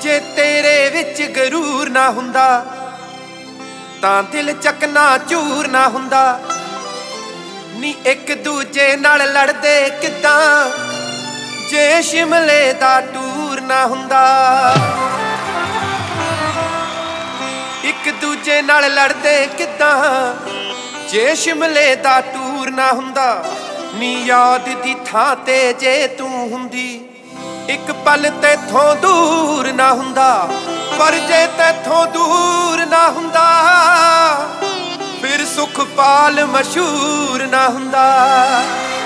ਜੇ ਤੇਰੇ ਵਿੱਚ ਗਰੂਰ ਨਾ ਹੁੰਦਾ ਤਾਂ ਦਿਲ ਚਕਨਾ ਚੂਰ ਨਾ ਹੁੰਦਾ ਨੀ ਇੱਕ ਦੂਜੇ ਨਾਲ ਲੜਦੇ ਕਿੱਦਾਂ ਜੇ ਸ਼ਿਮਲੇ ਦਾ ਟੂਰ ਨਾ ਹੁੰਦਾ ਇੱਕ ਦੂਜੇ ਨਾਲ ਲੜਦੇ ਕਿੱਦਾਂ ਜੇ ਸ਼ਿਮਲੇ ਦਾ ਟੂਰ ਨਾ ਹੁੰਦਾ ਨੀ ਯਾਦ ਦੀ ਥਾਂ ਤੇ ਜੇ ਤੂੰ ਹੁੰਦੀ ਇੱਕ ਪਲ ਤੇਥੋਂ ਦੂਰ ਨਾ ਹੁੰਦਾ ਪਰ ਜੇ ਤੇਥੋਂ ਦੂਰ ਨਾ ਹੁੰਦਾ ਫਿਰ ਸੁਖਪਾਲ ਮਸ਼ਹੂਰ ਨਾ ਹੁੰਦਾ।